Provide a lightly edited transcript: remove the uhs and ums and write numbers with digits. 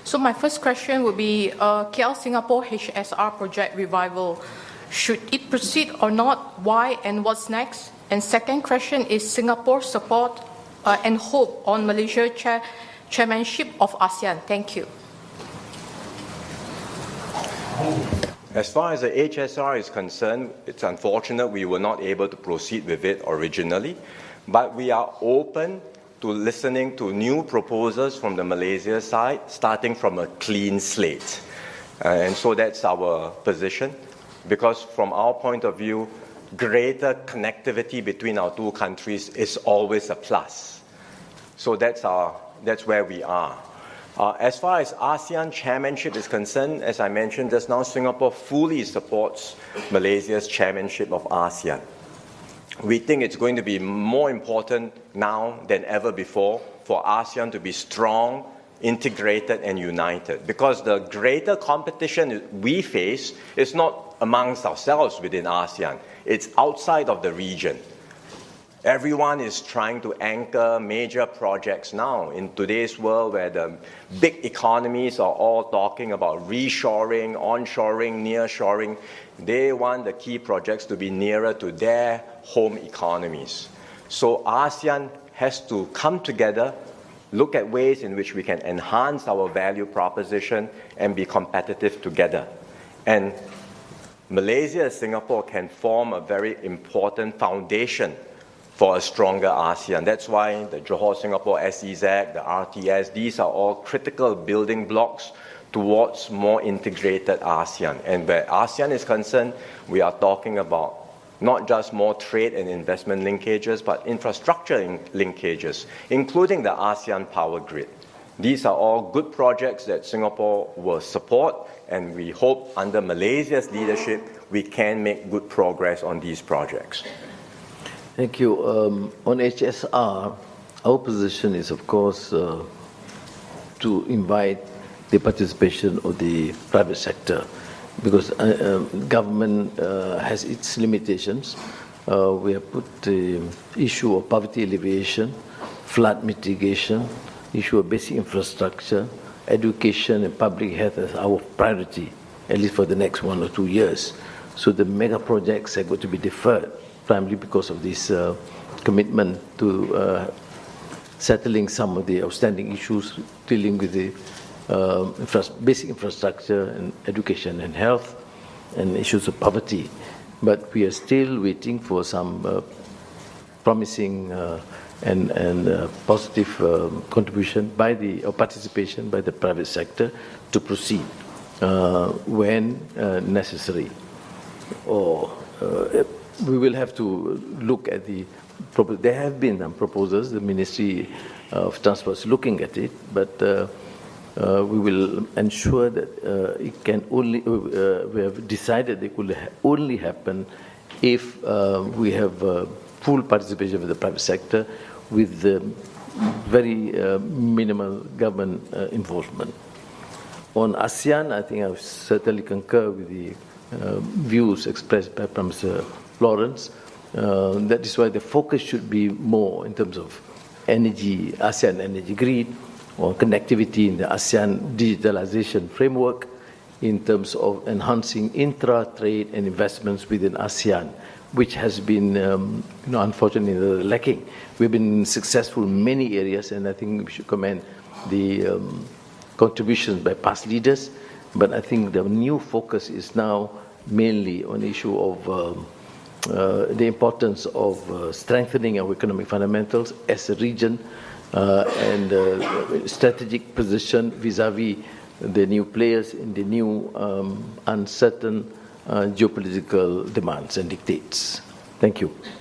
So my first question would be KL Singapore HSR project revival. Should it proceed or not? Why and what's next? And second question is Singapore's support and hope on Malaysia chairmanship of ASEAN. Thank you. As far as the HSR is concerned, it's unfortunate we were not able to proceed with it originally, but we are open to listening to new proposals from the Malaysia side, starting from a clean slate. And so that's our position, because from our point of view, greater connectivity between our two countries is always a plus. So that's where we are. As far as ASEAN chairmanship is concerned, as I mentioned just now, Singapore fully supports Malaysia's chairmanship of ASEAN. We think it's going to be more important now than ever before for ASEAN to be strong, integrated and united, because the greater competition we face is not amongst ourselves within ASEAN, it's outside of the region. Everyone is trying to anchor major projects now in today's world where the big economies are all talking about reshoring, onshoring, nearshoring. They want the key projects to be nearer to their home economies. So ASEAN has to come together, look at ways in which we can enhance our value proposition and be competitive together. And Malaysia and Singapore can form a very important foundation for a stronger ASEAN. That's why the Johor-Singapore SEZ, the RTS, these are all critical building blocks towards more integrated ASEAN. And where ASEAN is concerned, we are talking about not just more trade and investment linkages, but infrastructure linkages, including the ASEAN power grid. These are all good projects that Singapore will support, and we hope under Malaysia's leadership, we can make good progress on these projects. Thank you. On HSR, our position is, of course, to invite the participation of the private sector, because government has its limitations. We have put the issue of poverty alleviation, flood mitigation, issue of basic infrastructure, education and public health as our priority, at least for the next 1 or 2 years. So the mega projects are going to be deferred, primarily because of this commitment to settling some of the outstanding issues dealing with the basic infrastructure and education and health and issues of poverty. But we are still waiting for some promising and positive contribution by or participation by the private sector to proceed when necessary. Or we will have to look at there have been some proposals, the Ministry of Transport is looking at it, but we will ensure that it can only, we have decided it will only happen if we have full participation of the private sector with very minimal government involvement. On ASEAN, I think I certainly concur with the views expressed by Prime Minister Lawrence. That is why the focus should be more in terms of energy, ASEAN energy grid, or connectivity in the ASEAN digitalization framework, in terms of enhancing intra-trade and investments within ASEAN, which has been, unfortunately, lacking. We've been successful in many areas, and I think we should commend the contributions by past leaders. But I think the new focus is now mainly on the issue of the importance of strengthening our economic fundamentals as a region and strategic position vis-à-vis the new players in the new uncertain geopolitical demands and dictates. Thank you.